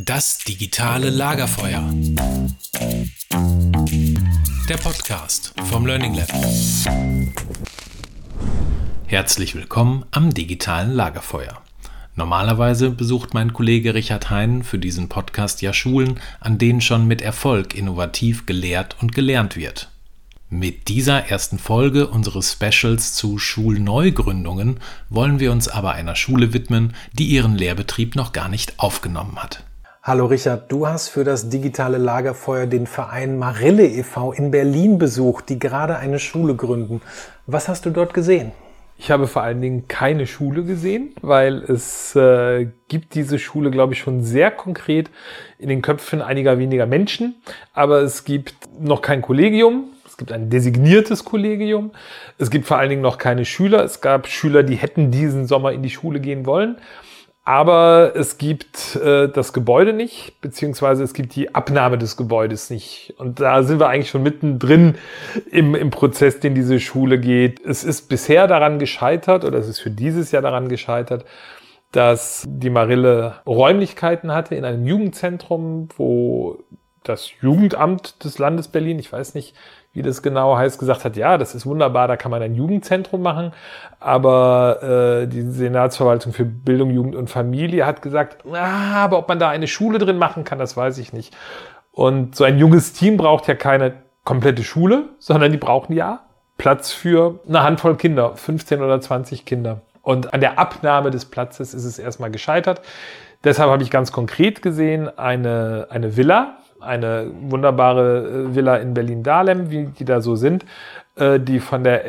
Das digitale Lagerfeuer. Der Podcast vom Learning Lab. Herzlich willkommen am digitalen Lagerfeuer. Normalerweise besucht mein Kollege Richard Hein für diesen Podcast ja Schulen, an denen schon mit Erfolg innovativ gelehrt und gelernt wird. Mit dieser ersten Folge unseres Specials zu Schulneugründungen wollen wir uns aber einer Schule widmen, die ihren Lehrbetrieb noch gar nicht aufgenommen hat. Hallo Richard, du hast für das digitale Lagerfeuer den Verein Marille e.V. in Berlin besucht, die gerade eine Schule gründen. Was hast du dort gesehen? Ich habe vor allen Dingen keine Schule gesehen, weil es gibt diese Schule, glaube ich, schon sehr konkret in den Köpfen einiger weniger Menschen. Aber es gibt noch kein Kollegium. Es gibt ein designiertes Kollegium. Es gibt vor allen Dingen noch keine Schüler. Es gab Schüler, die hätten diesen Sommer in die Schule gehen wollen. Aber es gibt das Gebäude nicht, beziehungsweise es gibt die Abnahme des Gebäudes nicht. Und da sind wir eigentlich schon mittendrin im Prozess, den diese Schule geht. Es ist bisher daran gescheitert, oder es ist für dieses Jahr daran gescheitert, dass die Marille Räumlichkeiten hatte in einem Jugendzentrum, wo das Jugendamt des Landes Berlin, ich weiß nicht, wie das genau heißt, gesagt hat, ja, das ist wunderbar, da kann man ein Jugendzentrum machen. Aber die Senatsverwaltung für Bildung, Jugend und Familie hat gesagt, aber ob man da eine Schule drin machen kann, das weiß ich nicht. Und so ein junges Team braucht ja keine komplette Schule, sondern die brauchen ja Platz für eine Handvoll Kinder, 15 oder 20 Kinder. Und an der Abnahme des Platzes ist es erstmal gescheitert. Deshalb habe ich ganz konkret gesehen eine Villa, eine wunderbare Villa in Berlin-Dahlem, wie die da so sind, die von der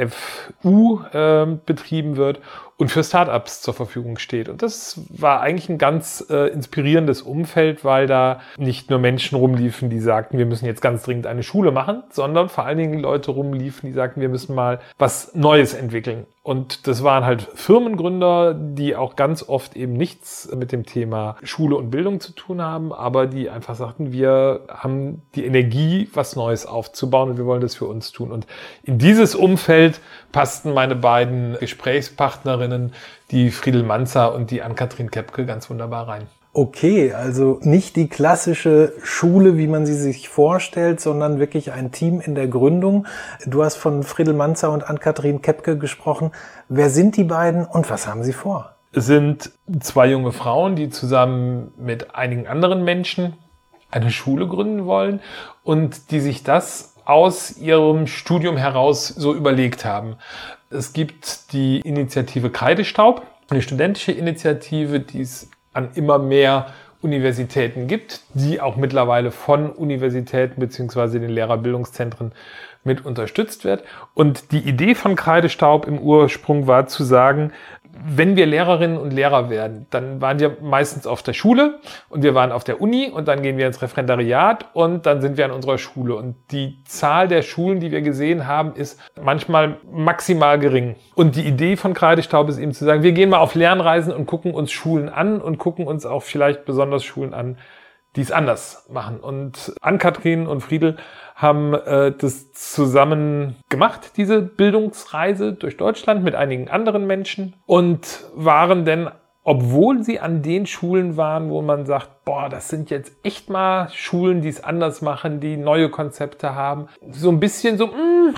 FU betrieben wird und für Startups zur Verfügung steht. Und das war eigentlich ein ganz inspirierendes Umfeld, weil da nicht nur Menschen rumliefen, die sagten, wir müssen jetzt ganz dringend eine Schule machen, sondern vor allen Dingen Leute rumliefen, die sagten, wir müssen mal was Neues entwickeln. Und das waren halt Firmengründer, die auch ganz oft eben nichts mit dem Thema Schule und Bildung zu tun haben, aber die einfach sagten, wir haben die Energie, was Neues aufzubauen und wir wollen das für uns tun. Und in dieses Umfeld passten meine beiden Gesprächspartnerinnen, die Friedel Manzer und die Ann-Kathrin Kepke, ganz wunderbar rein. Okay, also nicht die klassische Schule, wie man sie sich vorstellt, sondern wirklich ein Team in der Gründung. Du hast von Friedel Manzer und Ann-Kathrin Kepke gesprochen. Wer sind die beiden und was haben sie vor? Es sind zwei junge Frauen, die zusammen mit einigen anderen Menschen eine Schule gründen wollen und die sich das aus ihrem Studium heraus so überlegt haben. Es gibt die Initiative Kreidestaub, eine studentische Initiative, die es an immer mehr Universitäten gibt, die auch mittlerweile von Universitäten bzw. den Lehrerbildungszentren mit unterstützt wird. Und die Idee von Kreidestaub im Ursprung war zu sagen, wenn wir Lehrerinnen und Lehrer werden, dann waren wir meistens auf der Schule und wir waren auf der Uni und dann gehen wir ins Referendariat und dann sind wir an unserer Schule. Und die Zahl der Schulen, die wir gesehen haben, ist manchmal maximal gering. Und die Idee von Kreidestaub ist eben zu sagen, wir gehen mal auf Lernreisen und gucken uns Schulen an und gucken uns auch vielleicht besonders Schulen an, die es anders machen. Und Ann-Kathrin und Friedel haben das zusammen gemacht, diese Bildungsreise durch Deutschland mit einigen anderen Menschen und waren denn, obwohl sie an den Schulen waren, wo man sagt, boah, das sind jetzt echt mal Schulen, die es anders machen, die neue Konzepte haben, so ein bisschen so,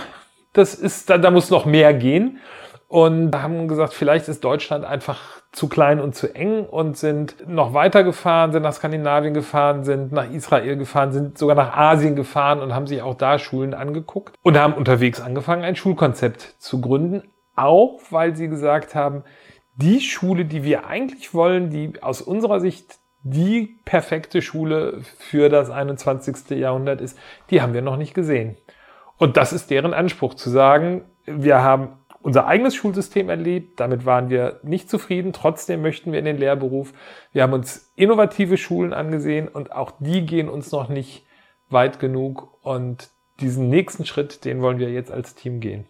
das ist, da muss noch mehr gehen. Und haben gesagt, vielleicht ist Deutschland einfach zu klein und zu eng und sind noch weiter gefahren, sind nach Skandinavien gefahren, sind nach Israel gefahren, sind sogar nach Asien gefahren und haben sich auch da Schulen angeguckt und haben unterwegs angefangen, ein Schulkonzept zu gründen, auch weil sie gesagt haben, die Schule, die wir eigentlich wollen, die aus unserer Sicht die perfekte Schule für das 21. Jahrhundert ist, die haben wir noch nicht gesehen. Und das ist deren Anspruch, zu sagen, wir haben unser eigenes Schulsystem erlebt, damit waren wir nicht zufrieden, trotzdem möchten wir in den Lehrberuf. Wir haben uns innovative Schulen angesehen und auch die gehen uns noch nicht weit genug und diesen nächsten Schritt, den wollen wir jetzt als Team gehen.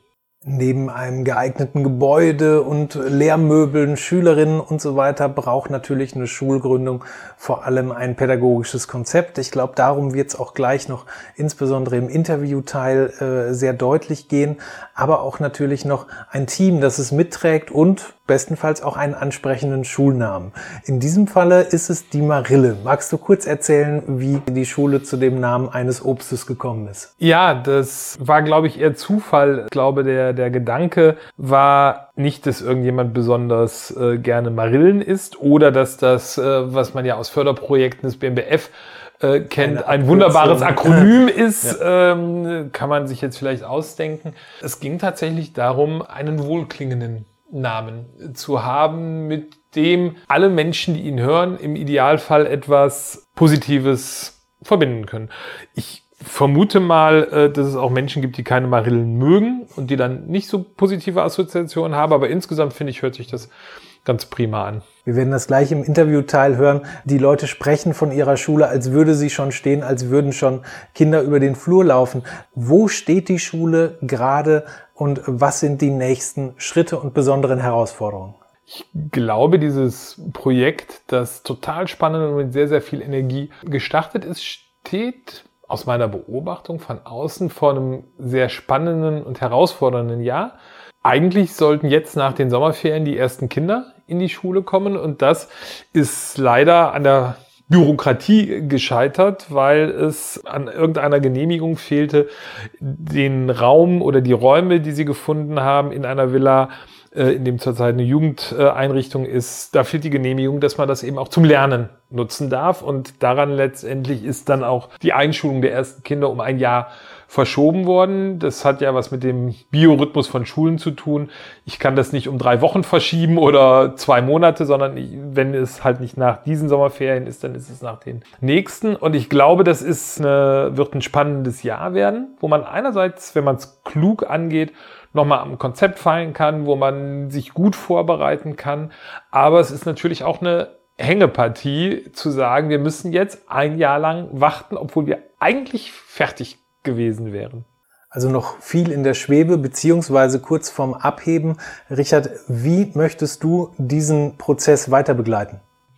Neben einem geeigneten Gebäude und Lehrmöbeln, Schülerinnen und so weiter braucht natürlich eine Schulgründung vor allem ein pädagogisches Konzept. Ich glaube, darum wird es auch gleich noch insbesondere im Interviewteil sehr deutlich gehen, aber auch natürlich noch ein Team, das es mitträgt und bestenfalls auch einen ansprechenden Schulnamen. In diesem Falle ist es die Marille. Magst du kurz erzählen, wie die Schule zu dem Namen eines Obstes gekommen ist? Ja, das war, glaube ich, eher Zufall. Ich glaube, der Gedanke war nicht, dass irgendjemand besonders gerne Marillen isst oder dass das, was man ja aus Förderprojekten des BMBF kennt, ein wunderbares Akronym ist, kann man sich jetzt vielleicht ausdenken. Es ging tatsächlich darum, einen wohlklingenden Namen zu haben, mit dem alle Menschen, die ihn hören, im Idealfall etwas Positives verbinden können. Ich vermute mal, dass es auch Menschen gibt, die keine Marillen mögen und die dann nicht so positive Assoziationen haben, aber insgesamt finde ich, hört sich das ganz prima an. Wir werden das gleich im Interviewteil hören. Die Leute sprechen von ihrer Schule, als würde sie schon stehen, als würden schon Kinder über den Flur laufen. Wo steht die Schule gerade und was sind die nächsten Schritte und besonderen Herausforderungen? Ich glaube, dieses Projekt, das total spannend und mit sehr, sehr viel Energie gestartet ist, steht aus meiner Beobachtung von außen vor einem sehr spannenden und herausfordernden Jahr. Eigentlich sollten jetzt nach den Sommerferien die ersten Kinder in die Schule kommen und das ist leider an der Bürokratie gescheitert, weil es an irgendeiner Genehmigung fehlte, den Raum oder die Räume, die sie gefunden haben in einer Villa, in dem zurzeit eine Jugendeinrichtung ist, da fehlt die Genehmigung, dass man das eben auch zum Lernen nutzen darf und daran letztendlich ist dann auch die Einschulung der ersten Kinder um ein Jahr verschoben worden. Das hat ja was mit dem Biorhythmus von Schulen zu tun. Ich kann das nicht um 3 Wochen verschieben oder 2 Monate, sondern wenn es halt nicht nach diesen Sommerferien ist, dann ist es nach den nächsten. Und ich glaube, das wird ein spannendes Jahr werden, wo man einerseits, wenn man es klug angeht, nochmal am Konzept feilen kann, wo man sich gut vorbereiten kann. Aber es ist natürlich auch eine Hängepartie zu sagen, wir müssen jetzt ein Jahr lang warten, obwohl wir eigentlich fertig gewesen wären. Also noch viel in der Schwebe, beziehungsweise kurz vorm Abheben. Richard, wie möchtest du diesen Prozess weiter begleiten?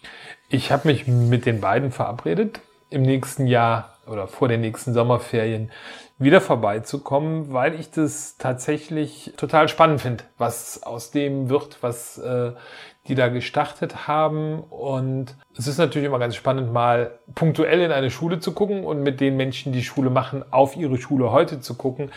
Ich habe mich mit den beiden verabredet, im nächsten Jahr oder vor den nächsten Sommerferien wieder vorbeizukommen, weil ich das tatsächlich total spannend finde, was aus dem wird, was die da gestartet haben. Und es ist natürlich immer ganz spannend, mal punktuell in eine Schule zu gucken und mit den Menschen, die Schule machen, auf ihre Schule heute zu gucken.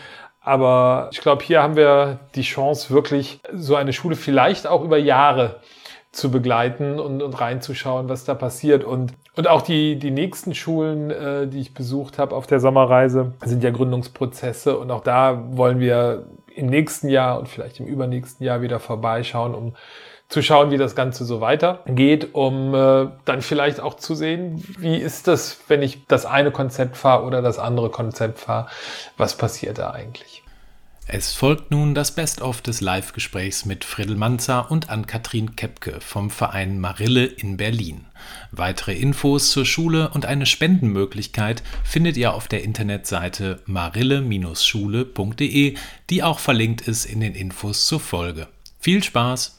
Aber ich glaube, hier haben wir die Chance, wirklich so eine Schule vielleicht auch über Jahre zu begleiten und reinzuschauen, was da passiert. Und auch die nächsten Schulen, die ich besucht habe auf der Sommerreise, sind ja Gründungsprozesse. Und auch da wollen wir im nächsten Jahr und vielleicht im übernächsten Jahr wieder vorbeischauen, um zu schauen, wie das Ganze so weitergeht, um dann vielleicht auch zu sehen, wie ist das, wenn ich das eine Konzept fahre oder das andere Konzept fahre, was passiert da eigentlich? Es folgt nun das Best-of des Live-Gesprächs mit Friedel Manzer und Ann-Kathrin Kepke vom Verein Marille in Berlin. Weitere Infos zur Schule und eine Spendenmöglichkeit findet ihr auf der Internetseite marille-schule.de, die auch verlinkt ist in den Infos zur Folge. Viel Spaß!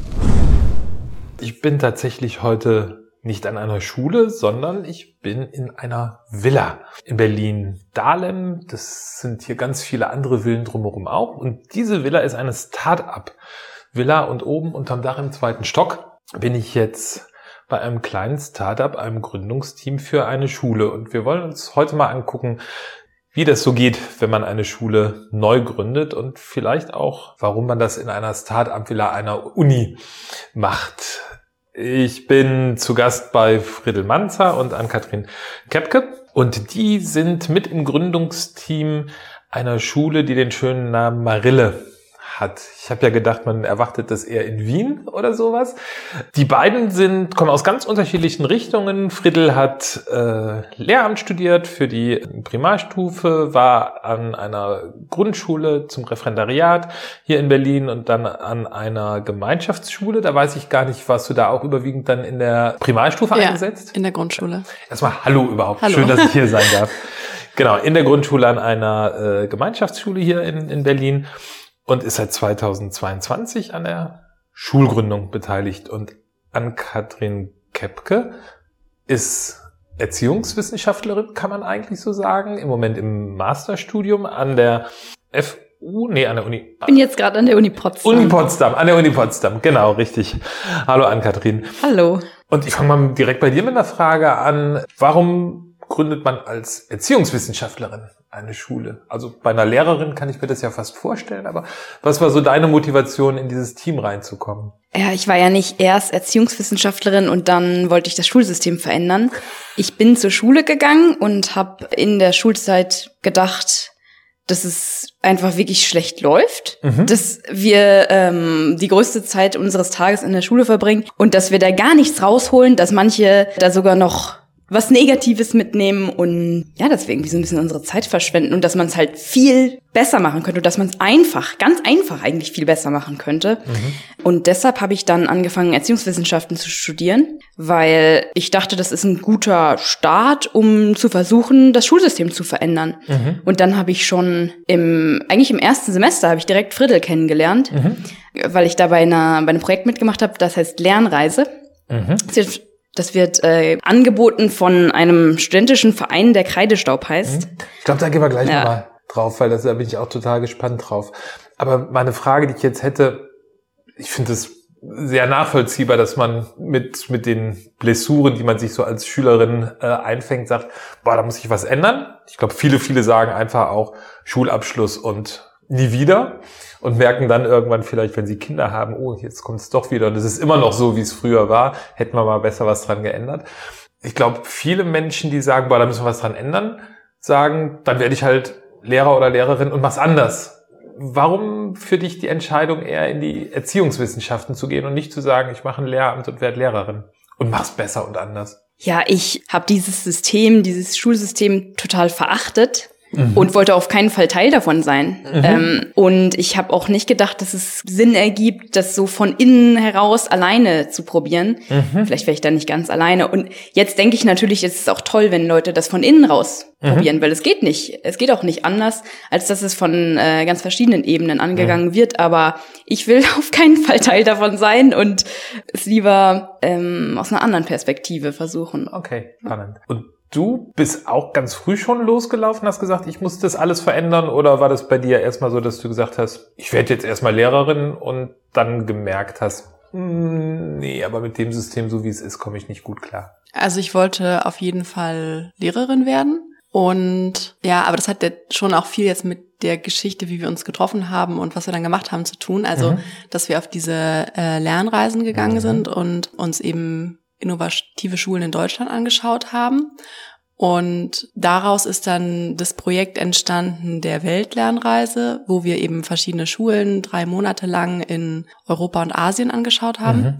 Ich bin tatsächlich heute nicht an einer Schule, sondern ich bin in einer Villa in Berlin-Dahlem. Das sind hier ganz viele andere Villen drumherum auch. Und diese Villa ist eine Start-up-Villa und oben unterm Dach im 2. Stock bin ich jetzt bei einem kleinen Start-up, einem Gründungsteam für eine Schule. Und wir wollen uns heute mal angucken, wie das so geht, wenn man eine Schule neu gründet und vielleicht auch, warum man das in einer Start-up-Villa einer Uni macht. Ich bin zu Gast bei Friedel Manzer und Ann-Kathrin Kepke und die sind mit im Gründungsteam einer Schule, die den schönen Namen Marille hat. Ich habe ja gedacht, man erwartet das eher in Wien oder sowas. Die beiden kommen aus ganz unterschiedlichen Richtungen. Friedel hat Lehramt studiert für die Primarstufe, war an einer Grundschule zum Referendariat hier in Berlin und dann an einer Gemeinschaftsschule. Da weiß ich gar nicht, warst du da auch überwiegend dann in der Primarstufe eingesetzt? In der Grundschule. Erstmal Hallo überhaupt. Hallo. Schön, dass ich hier sein darf. Genau, in der Grundschule an einer Gemeinschaftsschule hier in Berlin. und ist seit 2022 an der Schulgründung beteiligt. Und Ann-Kathrin Kepke ist Erziehungswissenschaftlerin, kann man eigentlich so sagen, im Moment im Masterstudium an der an der Uni. Ich bin jetzt gerade an der Uni Potsdam. An der Uni Potsdam, genau, richtig. Hallo Ann-Kathrin. Hallo. Und ich fange mal direkt bei dir mit einer Frage an. Warum gründet man als Erziehungswissenschaftlerin eine Schule? Also bei einer Lehrerin kann ich mir das ja fast vorstellen, aber was war so deine Motivation, in dieses Team reinzukommen? Ja, ich war ja nicht erst Erziehungswissenschaftlerin und dann wollte ich das Schulsystem verändern. Ich bin zur Schule gegangen und habe in der Schulzeit gedacht, dass es einfach wirklich schlecht läuft, dass wir die größte Zeit unseres Tages in der Schule verbringen und dass wir da gar nichts rausholen, dass manche da sogar noch was Negatives mitnehmen und ja, deswegen wie so ein bisschen unsere Zeit verschwenden und dass man es halt viel besser machen könnte und dass man es ganz einfach eigentlich viel besser machen könnte. Und deshalb habe ich dann angefangen, Erziehungswissenschaften zu studieren, weil ich dachte, das ist ein guter Start, um zu versuchen, das Schulsystem zu verändern. Und dann habe ich schon im ersten Semester habe ich direkt Friedel kennengelernt, weil ich da bei einem Projekt mitgemacht habe, das heißt Lernreise. Das wird angeboten von einem studentischen Verein, der Kreidestaub heißt. Ich glaube, da gehen wir gleich nochmal drauf, weil da bin ich auch total gespannt drauf. Aber meine Frage, die ich jetzt hätte, ich finde es sehr nachvollziehbar, dass man mit den Blessuren, die man sich so als Schülerin einfängt, sagt, da muss ich was ändern. Ich glaube, viele sagen einfach auch Schulabschluss und nie wieder. Und merken dann irgendwann vielleicht, wenn sie Kinder haben, jetzt kommt es doch wieder und es ist immer noch so, wie es früher war, hätten wir mal besser was dran geändert. Ich glaube, viele Menschen, die sagen, da müssen wir was dran ändern, sagen, dann werde ich halt Lehrer oder Lehrerin und mach's anders. Warum für dich die Entscheidung, eher in die Erziehungswissenschaften zu gehen und nicht zu sagen, ich mache ein Lehramt und werde Lehrerin und mach's besser und anders? Ja, ich habe dieses Schulsystem total verachtet. Und wollte auf keinen Fall Teil davon sein. Und ich habe auch nicht gedacht, dass es Sinn ergibt, das so von innen heraus alleine zu probieren. Vielleicht wäre ich da nicht ganz alleine. Und jetzt denke ich natürlich, es ist auch toll, wenn Leute das von innen raus probieren, weil es geht nicht. Es geht auch nicht anders, als dass es von ganz verschiedenen Ebenen angegangen wird. Aber ich will auf keinen Fall Teil davon sein und es lieber aus einer anderen Perspektive versuchen. Okay, spannend. Und du bist auch ganz früh schon losgelaufen, hast gesagt, ich muss das alles verändern, oder war das bei dir erstmal so, dass du gesagt hast, ich werde jetzt erstmal Lehrerin und dann gemerkt hast, nee, aber mit dem System, so wie es ist, komme ich nicht gut klar? Also ich wollte auf jeden Fall Lehrerin werden und ja, aber das hat ja schon auch viel jetzt mit der Geschichte, wie wir uns getroffen haben und was wir dann gemacht haben, zu tun. Also, dass wir auf diese Lernreisen gegangen sind und uns eben innovative Schulen in Deutschland angeschaut haben. Und daraus ist dann das Projekt entstanden der Weltlernreise, wo wir eben verschiedene Schulen 3 Monate lang in Europa und Asien angeschaut haben.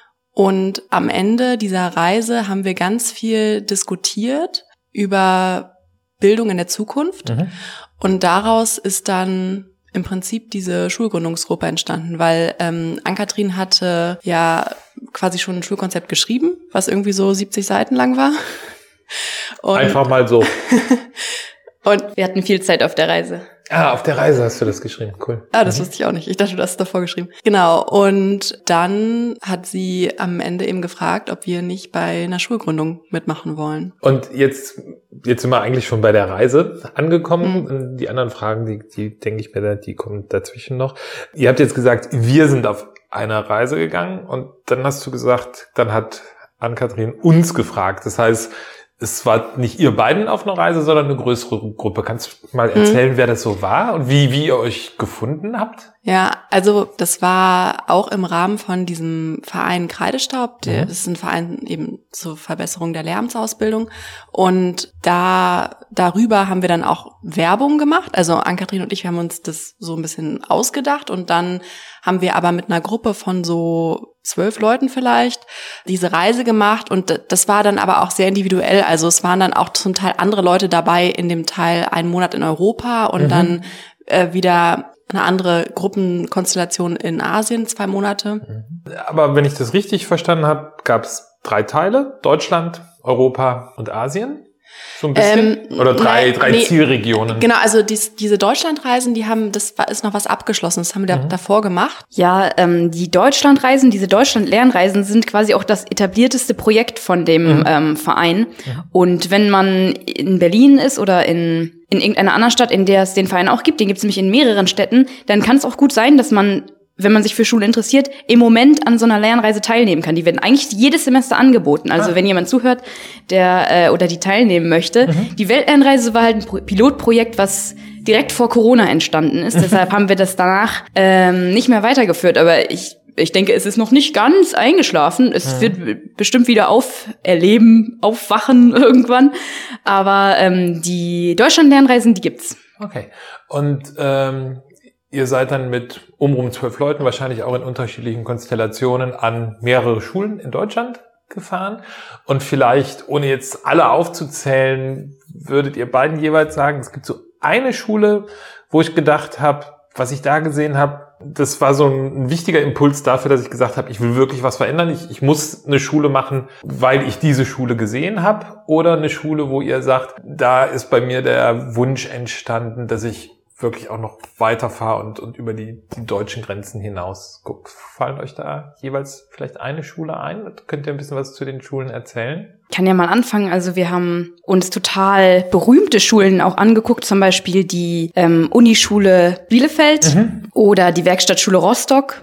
Und am Ende dieser Reise haben wir ganz viel diskutiert über Bildung in der Zukunft. Und daraus ist dann im Prinzip diese Schulgründungsgruppe entstanden, weil Ann-Kathrin hatte ja quasi schon ein Schulkonzept geschrieben, was irgendwie so 70 Seiten lang war. Und einfach mal so. Und wir hatten viel Zeit auf der Reise. Auf der Reise hast du das geschrieben, cool. Das wusste ich auch nicht. Ich dachte, du hast es davor geschrieben. Genau, und dann hat sie am Ende eben gefragt, ob wir nicht bei einer Schulgründung mitmachen wollen. Und jetzt sind wir eigentlich schon bei der Reise angekommen. Die anderen Fragen, die denke ich mir, die kommen dazwischen noch. Ihr habt jetzt gesagt, wir sind auf einer Reise gegangen und dann hast du gesagt, dann hat Ann-Kathrin uns gefragt. Das heißt, es war nicht ihr beiden auf einer Reise, sondern eine größere Gruppe. Kannst du mal erzählen, wer das so war und wie ihr euch gefunden habt? Ja, also das war auch im Rahmen von diesem Verein Kreidestaub. Das ist ein Verein eben zur Verbesserung der Lehramtsausbildung. Und darüber haben wir dann auch Werbung gemacht. Also Ann-Kathrin und ich, wir haben uns das so ein bisschen ausgedacht. Und dann haben wir aber mit einer Gruppe von so 12 Leuten vielleicht diese Reise gemacht. Und das war dann aber auch sehr individuell. Also es waren dann auch zum Teil andere Leute dabei, in dem Teil einen Monat in Europa und dann wieder eine andere Gruppenkonstellation in Asien, 2 Monate. Aber wenn ich das richtig verstanden habe, gab es 3 Teile: Deutschland, Europa und Asien. So ein bisschen? Oder drei Zielregionen? Genau, also diese Deutschlandreisen, ist noch was Abgeschlossenes, das haben wir davor gemacht. Ja, die Deutschlandreisen, diese Deutschland-Lernreisen sind quasi auch das etablierteste Projekt von dem Verein. Und wenn man in Berlin ist oder in irgendeiner anderen Stadt, in der es den Verein auch gibt, den gibt es nämlich in mehreren Städten, dann kann es auch gut sein, dass man, wenn man sich für Schule interessiert, im Moment an so einer Lernreise teilnehmen kann. Die werden eigentlich jedes Semester angeboten. Also wenn jemand zuhört, der oder die teilnehmen möchte. Die Weltlernreise war halt ein Pilotprojekt, was direkt vor Corona entstanden ist. Deshalb haben wir das danach nicht mehr weitergeführt. Aber ich denke, es ist noch nicht ganz eingeschlafen. Es wird bestimmt wieder aufwachen irgendwann. Aber die Deutschland-Lernreisen, die gibt's. Okay. Und ihr seid dann mit um 12 Leuten, wahrscheinlich auch in unterschiedlichen Konstellationen, an mehrere Schulen in Deutschland gefahren. Und vielleicht, ohne jetzt alle aufzuzählen, würdet ihr beiden jeweils sagen, es gibt so eine Schule, wo ich gedacht habe, was ich da gesehen habe, das war so ein wichtiger Impuls dafür, dass ich gesagt habe, ich will wirklich was verändern. Ich muss eine Schule machen, weil ich diese Schule gesehen habe. Oder eine Schule, wo ihr sagt, da ist bei mir der Wunsch entstanden, dass ich wirklich auch noch weiterfahre und über die deutschen Grenzen hinaus gucke. Fallen euch da jeweils vielleicht eine Schule ein? Könnt ihr ein bisschen was zu den Schulen erzählen? Ich kann ja mal anfangen. Also wir haben uns total berühmte Schulen auch angeguckt, zum Beispiel die Unischule Bielefeld oder die Werkstattschule Rostock.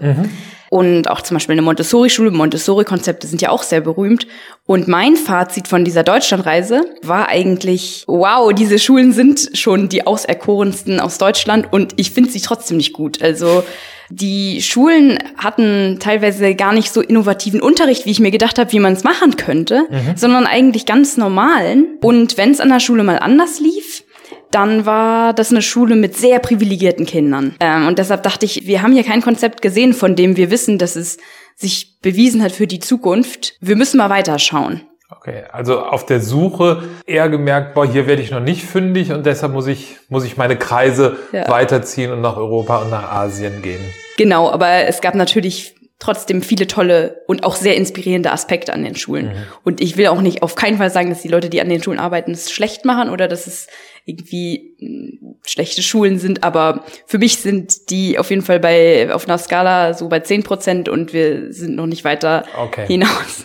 Und auch zum Beispiel eine Montessori-Schule. Montessori-Konzepte sind ja auch sehr berühmt. Und mein Fazit von dieser Deutschlandreise war eigentlich, wow, diese Schulen sind schon die auserkorensten aus Deutschland und ich finde sie trotzdem nicht gut. Also die Schulen hatten teilweise gar nicht so innovativen Unterricht, wie ich mir gedacht habe, wie man es machen könnte, sondern eigentlich ganz normalen. Und wenn es an der Schule mal anders lief, dann war das eine Schule mit sehr privilegierten Kindern. Und deshalb dachte ich, wir haben hier kein Konzept gesehen, von dem wir wissen, dass es sich bewiesen hat für die Zukunft. Wir müssen mal weiterschauen. Okay, also auf der Suche eher gemerkt, hier werde ich noch nicht fündig und deshalb muss ich meine Kreise weiterziehen und nach Europa und nach Asien gehen. Genau, aber es gab natürlich trotzdem viele tolle und auch sehr inspirierende Aspekte an den Schulen. Und ich will auch nicht auf keinen Fall sagen, dass die Leute, die an den Schulen arbeiten, es schlecht machen oder dass es irgendwie schlechte Schulen sind. Aber für mich sind die auf jeden Fall auf einer Skala so bei 10% und wir sind noch nicht weiter hinaus.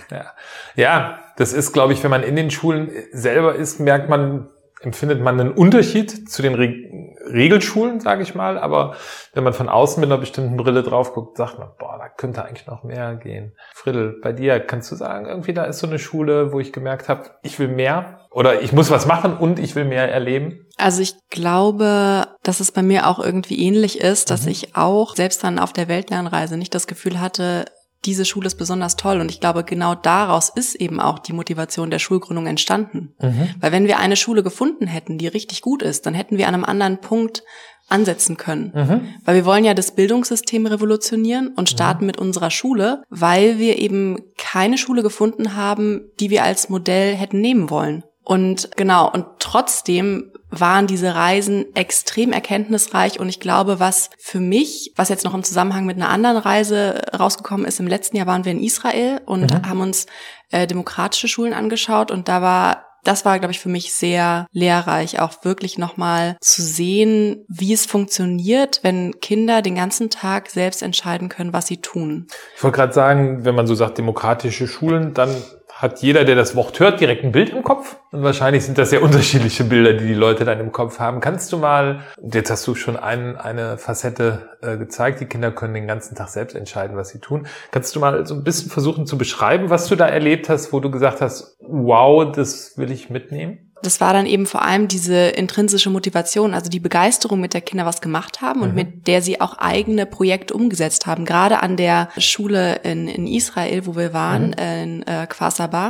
Ja, das ist, glaube ich, wenn man in den Schulen selber ist, empfindet man einen Unterschied zu den Regelschulen, sage ich mal. Aber wenn man von außen mit einer bestimmten Brille drauf guckt, sagt man, da könnte eigentlich noch mehr gehen. Friedel, bei dir, kannst du sagen, irgendwie da ist so eine Schule, wo ich gemerkt habe, ich will mehr oder ich muss was machen und ich will mehr erleben? Also ich glaube, dass es bei mir auch irgendwie ähnlich ist, dass ich auch selbst dann auf der Weltlernreise nicht das Gefühl hatte, diese Schule ist besonders toll. Und ich glaube, genau daraus ist eben auch die Motivation der Schulgründung entstanden. Weil wenn wir eine Schule gefunden hätten, die richtig gut ist, dann hätten wir an einem anderen Punkt ansetzen können. Weil wir wollen ja das Bildungssystem revolutionieren und starten mit unserer Schule, weil wir eben keine Schule gefunden haben, die wir als Modell hätten nehmen wollen. Und genau, und trotzdem waren diese Reisen extrem erkenntnisreich und ich glaube, was für mich, was jetzt noch im Zusammenhang mit einer anderen Reise rausgekommen ist, im letzten Jahr waren wir in Israel und haben uns demokratische Schulen angeschaut und das war, glaube ich, für mich sehr lehrreich, auch wirklich nochmal zu sehen, wie es funktioniert, wenn Kinder den ganzen Tag selbst entscheiden können, was sie tun. Ich wollte gerade sagen, wenn man so sagt, demokratische Schulen, dann hat jeder, der das Wort hört, direkt ein Bild im Kopf. Und wahrscheinlich sind das sehr unterschiedliche Bilder, die Leute dann im Kopf haben. Kannst du mal, jetzt hast du schon eine Facette gezeigt, die Kinder können den ganzen Tag selbst entscheiden, was sie tun. Kannst du mal so ein bisschen versuchen zu beschreiben, was du da erlebt hast, wo du gesagt hast, wow, das will ich mitnehmen? Das war dann eben vor allem diese intrinsische Motivation, also die Begeisterung, mit der Kinder was gemacht haben und mit der sie auch eigene Projekte umgesetzt haben. Gerade an der Schule in Israel, wo wir waren, in Kfar Saba.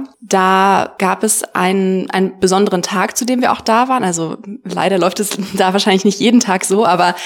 Da gab es einen besonderen Tag, zu dem wir auch da waren. Also leider läuft es da wahrscheinlich nicht jeden Tag so, aber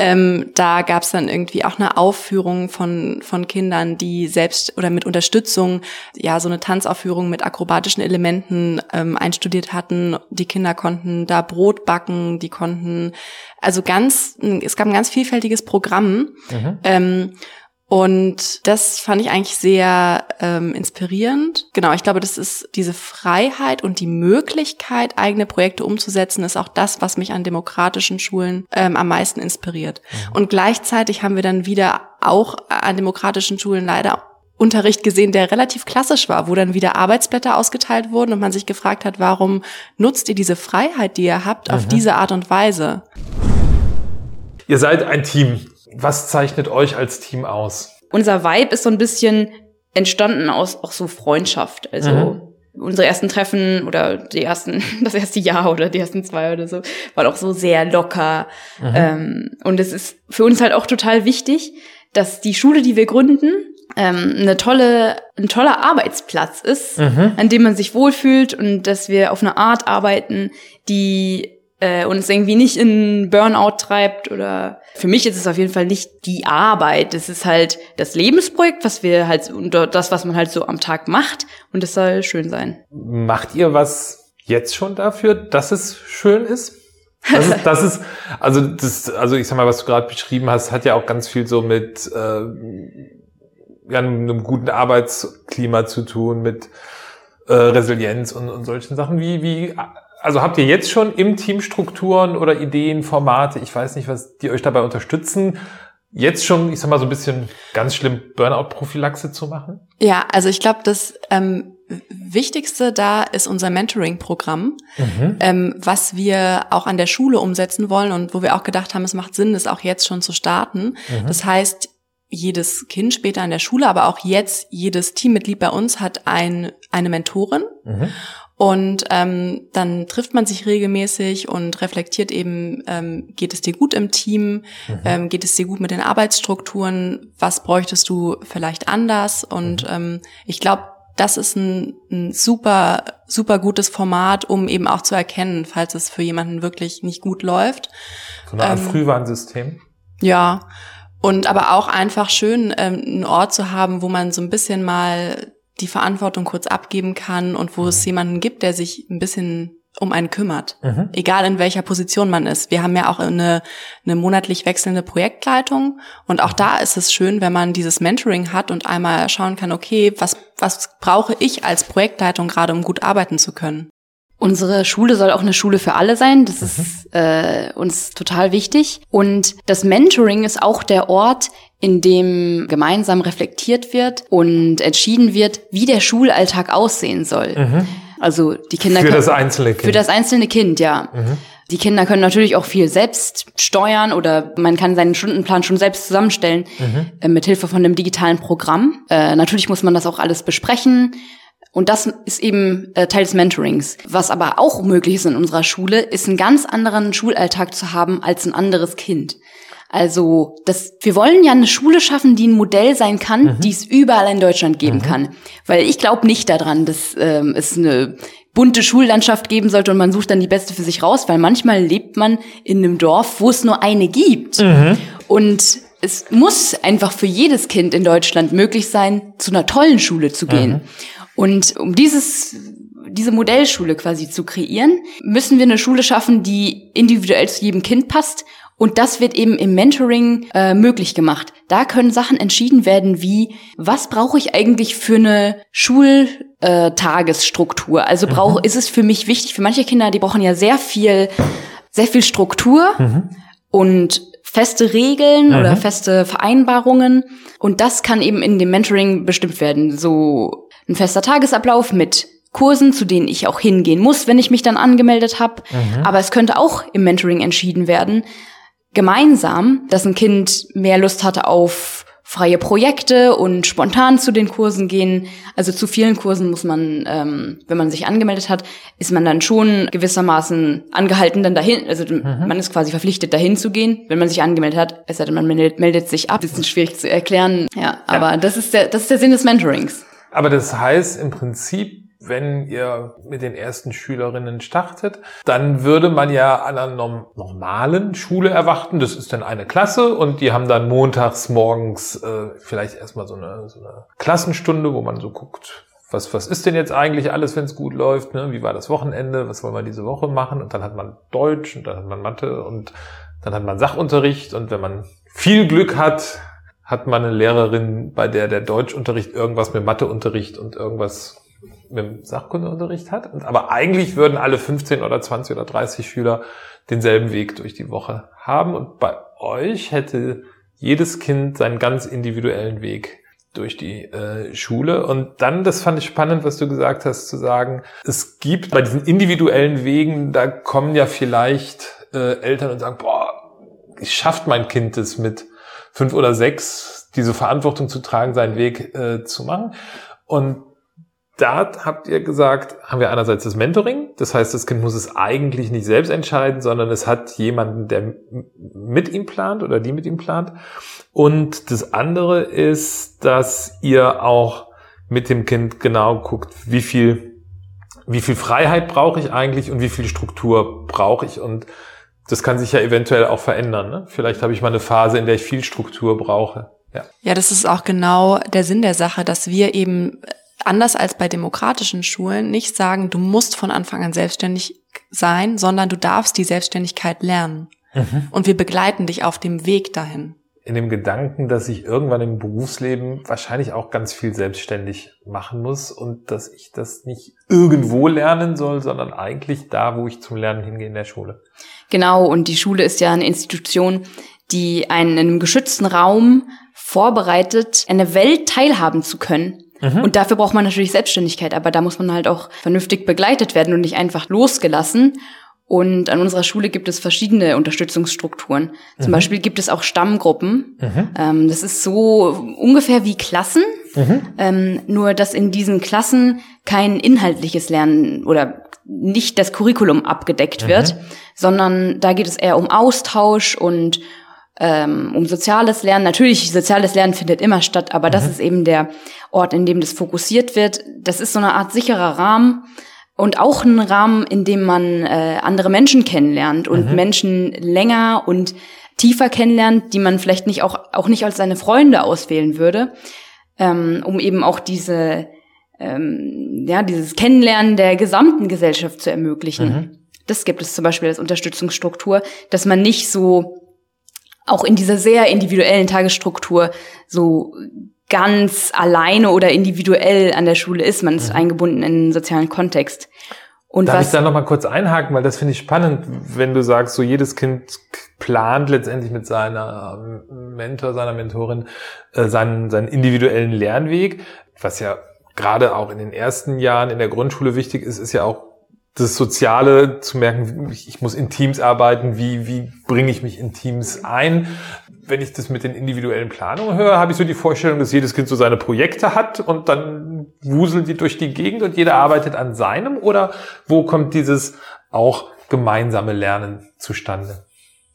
da gab es dann irgendwie auch eine Aufführung von Kindern, die selbst oder mit Unterstützung so eine Tanzaufführung mit akrobatischen Elementen einstudiert hatten. Die Kinder konnten da Brot backen, es gab ein ganz vielfältiges Programm. Und das fand ich eigentlich sehr inspirierend. Genau, ich glaube, das ist diese Freiheit und die Möglichkeit, eigene Projekte umzusetzen, ist auch das, was mich an demokratischen Schulen am meisten inspiriert. Und gleichzeitig haben wir dann wieder auch an demokratischen Schulen leider Unterricht gesehen, der relativ klassisch war, wo dann wieder Arbeitsblätter ausgeteilt wurden und man sich gefragt hat, warum nutzt ihr diese Freiheit, die ihr habt, auf diese Art und Weise? Ihr seid ein Team. Was zeichnet euch als Team aus? Unser Vibe ist so ein bisschen entstanden aus auch so Freundschaft. Also unsere ersten Treffen oder das erste Jahr oder die ersten 2 oder so, waren auch so sehr locker. Und es ist für uns halt auch total wichtig, dass die Schule, die wir gründen, ein toller Arbeitsplatz ist, an dem man sich wohlfühlt und dass wir auf eine Art arbeiten, die uns irgendwie nicht in Burnout treibt oder für mich ist es auf jeden Fall nicht die Arbeit. Es ist halt das Lebensprojekt, was wir halt und das, was man halt so am Tag macht und das soll schön sein. Macht ihr was jetzt schon dafür, dass es schön ist? Also ich sag mal, was du gerade beschrieben hast, hat ja auch ganz viel so mit einem guten Arbeitsklima zu tun, mit Resilienz und solchen Sachen. Also habt ihr jetzt schon im Team Strukturen oder Ideen, Formate, ich weiß nicht, was die euch dabei unterstützen, jetzt schon, ich sag mal, so ein bisschen ganz schlimm Burnout-Prophylaxe zu machen? Ja, also ich glaube, das Wichtigste da ist unser Mentoring-Programm, was wir auch an der Schule umsetzen wollen und wo wir auch gedacht haben, es macht Sinn, das auch jetzt schon zu starten. Das heißt, jedes Kind später an der Schule, aber auch jetzt jedes Teammitglied bei uns hat eine Mentorin. Und dann trifft man sich regelmäßig und reflektiert eben, geht es dir gut im Team, geht es dir gut mit den Arbeitsstrukturen, was bräuchtest du vielleicht anders? Und ich glaube, das ist ein super, super gutes Format, um eben auch zu erkennen, falls es für jemanden wirklich nicht gut läuft. So eine Art Frühwarnsystem? Ja, und aber auch einfach schön, einen Ort zu haben, wo man so ein bisschen mal die Verantwortung kurz abgeben kann und wo es jemanden gibt, der sich ein bisschen um einen kümmert. Egal in welcher Position man ist. Wir haben ja auch eine monatlich wechselnde Projektleitung und auch da ist es schön, wenn man dieses Mentoring hat und einmal schauen kann, okay, was brauche ich als Projektleitung gerade, um gut arbeiten zu können? Unsere Schule soll auch eine Schule für alle sein. Das ist uns total wichtig. Und das Mentoring ist auch der Ort, in dem gemeinsam reflektiert wird und entschieden wird, wie der Schulalltag aussehen soll. Also die Kinder für das einzelne Kind. Für das einzelne Kind, ja. Die Kinder können natürlich auch viel selbst steuern oder man kann seinen Stundenplan schon selbst zusammenstellen mit Hilfe von einem digitalen Programm. Natürlich muss man das auch alles besprechen. Und das ist eben Teil des Mentorings. Was aber auch möglich ist in unserer Schule, ist einen ganz anderen Schulalltag zu haben als ein anderes Kind. Also wir wollen ja eine Schule schaffen, die ein Modell sein kann, die es überall in Deutschland geben kann. Weil ich glaube nicht daran, dass es eine bunte Schullandschaft geben sollte und man sucht dann die beste für sich raus, weil manchmal lebt man in einem Dorf, wo es nur eine gibt. Und es muss einfach für jedes Kind in Deutschland möglich sein, zu einer tollen Schule zu gehen. Und um diese Modellschule quasi zu kreieren, müssen wir eine Schule schaffen, die individuell zu jedem Kind passt. Und das wird eben im Mentoring möglich gemacht. Da können Sachen entschieden werden wie, was brauche ich eigentlich für eine Schultagesstruktur? Also ist es für mich wichtig, für manche Kinder, die brauchen ja sehr viel Struktur und feste Regeln oder feste Vereinbarungen. Und das kann eben in dem Mentoring bestimmt werden. So ein fester Tagesablauf mit Kursen, zu denen ich auch hingehen muss, wenn ich mich dann angemeldet habe. Aber es könnte auch im Mentoring entschieden werden, gemeinsam, dass ein Kind mehr Lust hatte auf freie Projekte und spontan zu den Kursen gehen. Also zu vielen Kursen muss man, wenn man sich angemeldet hat, ist man dann schon gewissermaßen angehalten, dann dahin, also man ist quasi verpflichtet, dahin zu gehen, wenn man sich angemeldet hat, es sei denn, man meldet sich ab. Das ist schwierig zu erklären, ja, aber das ist der Sinn des Mentorings. Aber das heißt im Prinzip, wenn ihr mit den ersten Schülerinnen startet, dann würde man ja an einer normalen Schule erwarten. Das ist dann eine Klasse und die haben dann montags morgens vielleicht erstmal so eine Klassenstunde, wo man so guckt, was ist denn jetzt eigentlich alles, wenn es gut läuft, ne? Wie war das Wochenende, was wollen wir diese Woche machen? Und dann hat man Deutsch und dann hat man Mathe und dann hat man Sachunterricht und wenn man viel Glück hat, hat man eine Lehrerin, bei der Deutschunterricht irgendwas mit Matheunterricht und irgendwas mit dem Sachkundeunterricht hat. Aber eigentlich würden alle 15 oder 20 oder 30 Schüler denselben Weg durch die Woche haben. Und bei euch hätte jedes Kind seinen ganz individuellen Weg durch die Schule. Und dann, das fand ich spannend, was du gesagt hast, zu sagen, es gibt bei diesen individuellen Wegen, da kommen ja vielleicht Eltern und sagen, boah, schafft mein Kind es mit 5 oder 6, diese Verantwortung zu tragen, seinen Weg zu machen. Und da habt ihr gesagt, haben wir einerseits das Mentoring, das heißt, das Kind muss es eigentlich nicht selbst entscheiden, sondern es hat jemanden, der mit ihm plant oder die mit ihm plant. Und das andere ist, dass ihr auch mit dem Kind genau guckt, wie viel Freiheit brauche ich eigentlich und wie viel Struktur brauche ich. Und das kann sich ja eventuell auch verändern, ne? Vielleicht habe ich mal eine Phase, in der ich viel Struktur brauche. Ja, das ist auch genau der Sinn der Sache, dass wir eben anders als bei demokratischen Schulen nicht sagen, du musst von Anfang an selbstständig sein, sondern du darfst die Selbstständigkeit lernen. Und wir begleiten dich auf dem Weg dahin. In dem Gedanken, dass ich irgendwann im Berufsleben wahrscheinlich auch ganz viel selbstständig machen muss und dass ich das nicht irgendwo lernen soll, sondern eigentlich da, wo ich zum Lernen hingehe, in der Schule. Genau, und die Schule ist ja eine Institution, die einen in einem geschützten Raum vorbereitet, an der Welt teilhaben zu können. Und dafür braucht man natürlich Selbstständigkeit, aber da muss man halt auch vernünftig begleitet werden und nicht einfach losgelassen. Und an unserer Schule gibt es verschiedene Unterstützungsstrukturen. Zum Beispiel gibt es auch Stammgruppen. Das ist so ungefähr wie Klassen, nur dass in diesen Klassen kein inhaltliches Lernen oder nicht das Curriculum abgedeckt wird, sondern da geht es eher um Austausch und um soziales Lernen. Natürlich, soziales Lernen findet immer statt, aber das ist eben der Ort, in dem das fokussiert wird. Das ist so eine Art sicherer Rahmen und auch ein Rahmen, in dem man andere Menschen kennenlernt und Menschen länger und tiefer kennenlernt, die man vielleicht nicht auch nicht als seine Freunde auswählen würde, um eben auch dieses Kennenlernen der gesamten Gesellschaft zu ermöglichen. Das gibt es zum Beispiel als Unterstützungsstruktur, dass man nicht so auch in dieser sehr individuellen Tagesstruktur so ganz alleine oder individuell an der Schule ist. Man ist eingebunden in einen sozialen Kontext. Und darf ich da noch mal kurz einhaken, weil das finde ich spannend, wenn du sagst, so jedes Kind plant letztendlich mit seiner Mentor, seiner Mentorin seinen individuellen Lernweg. Was ja gerade auch in den ersten Jahren in der Grundschule wichtig ist, ist ja auch das Soziale, zu merken, ich muss in Teams arbeiten, wie bringe ich mich in Teams ein. Wenn ich das mit den individuellen Planungen höre, habe ich so die Vorstellung, dass jedes Kind so seine Projekte hat und dann wuseln die durch die Gegend und jeder arbeitet an seinem, oder wo kommt dieses auch gemeinsame Lernen zustande?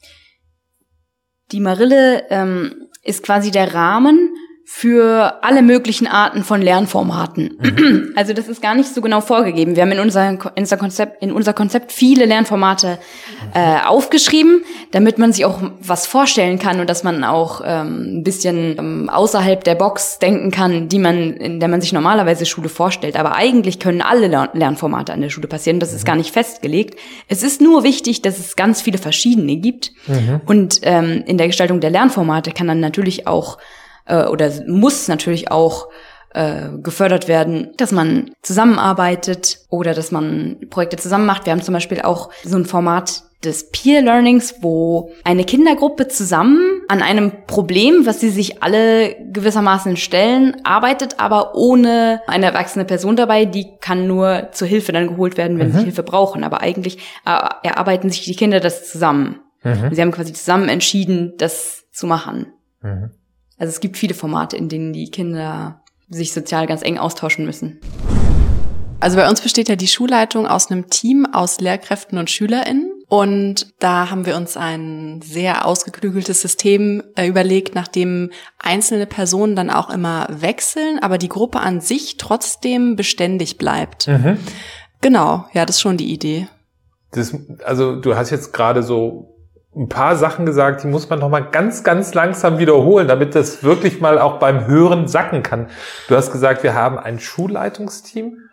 Die Marille ist quasi der Rahmen für alle möglichen Arten von Lernformaten. Also das ist gar nicht so genau vorgegeben. Wir haben in unser Konzept viele Lernformate aufgeschrieben, damit man sich auch was vorstellen kann und dass man auch ein bisschen außerhalb der Box denken kann, in der man sich normalerweise Schule vorstellt. Aber eigentlich können alle Lernformate an der Schule passieren. Das ist gar nicht festgelegt. Es ist nur wichtig, dass es ganz viele verschiedene gibt. Und in der Gestaltung der Lernformate kann dann natürlich auch oder muss natürlich auch gefördert werden, dass man zusammenarbeitet oder dass man Projekte zusammen macht. Wir haben zum Beispiel auch so ein Format des Peer Learnings, wo eine Kindergruppe zusammen an einem Problem, was sie sich alle gewissermaßen stellen, arbeitet, aber ohne eine erwachsene Person dabei. Die kann nur zur Hilfe dann geholt werden, wenn sie Hilfe brauchen. Aber eigentlich erarbeiten sich die Kinder das zusammen. Sie haben quasi zusammen entschieden, das zu machen. Also es gibt viele Formate, in denen die Kinder sich sozial ganz eng austauschen müssen. Also bei uns besteht ja die Schulleitung aus einem Team aus Lehrkräften und SchülerInnen. Und da haben wir uns ein sehr ausgeklügeltes System überlegt, nachdem einzelne Personen dann auch immer wechseln, aber die Gruppe an sich trotzdem beständig bleibt. Genau, ja, das ist schon die Idee. Also du hast jetzt gerade so ein paar Sachen gesagt, die muss man noch mal ganz, ganz langsam wiederholen, damit das wirklich mal auch beim Hören sacken kann. Du hast gesagt, wir haben ein Schulleitungsteam,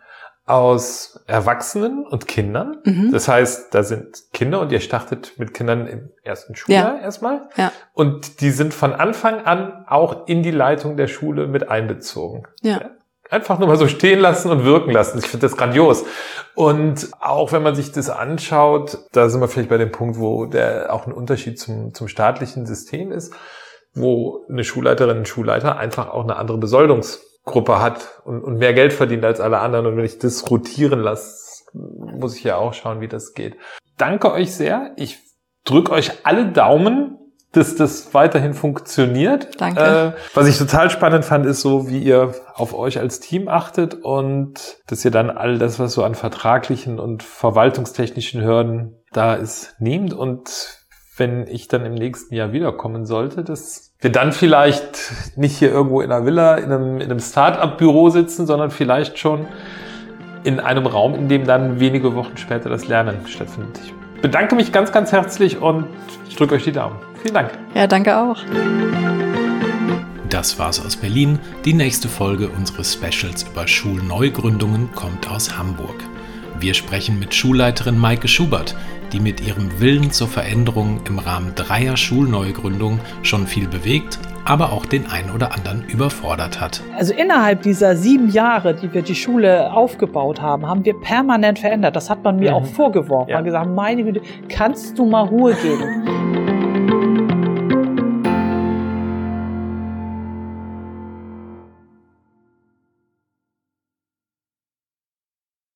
aus Erwachsenen und Kindern. Mhm. Das heißt, da sind Kinder und ihr startet mit Kindern im ersten Schuljahr erstmal. Ja. Und die sind von Anfang an auch in die Leitung der Schule mit einbezogen. Ja. Einfach nur mal so stehen lassen und wirken lassen. Ich finde das grandios. Und auch wenn man sich das anschaut, da sind wir vielleicht bei dem Punkt, wo der auch ein Unterschied zum staatlichen System ist, wo eine Schulleiterin, ein Schulleiter einfach auch eine andere Besoldungsgruppe hat und mehr Geld verdient als alle anderen. Und wenn ich das rotieren lasse, muss ich ja auch schauen, wie das geht. Danke euch sehr. Ich drücke euch alle Daumen, dass das weiterhin funktioniert. Danke. Was ich total spannend fand, ist so, wie ihr auf euch als Team achtet und dass ihr dann all das, was so an vertraglichen und verwaltungstechnischen Hürden da ist, nehmt. Und wenn ich dann im nächsten Jahr wiederkommen sollte, dass wir dann vielleicht nicht hier irgendwo in einer Villa, in einem Start-up-Büro sitzen, sondern vielleicht schon in einem Raum, in dem dann wenige Wochen später das Lernen stattfindet. Ich bedanke mich ganz, ganz herzlich und ich drücke euch die Daumen. Vielen Dank. Ja, danke auch. Das war's aus Berlin. Die nächste Folge unseres Specials über Schulneugründungen kommt aus Hamburg. Wir sprechen mit Schulleiterin Maike Schubert, die mit ihrem Willen zur Veränderung im Rahmen 3 Schulneugründungen schon viel bewegt, aber auch den einen oder anderen überfordert hat. Also innerhalb dieser 7 Jahre, die wir die Schule aufgebaut haben, haben wir permanent verändert. Das hat man mir auch vorgeworfen. Man hat gesagt, meine Güte, kannst du mal Ruhe geben?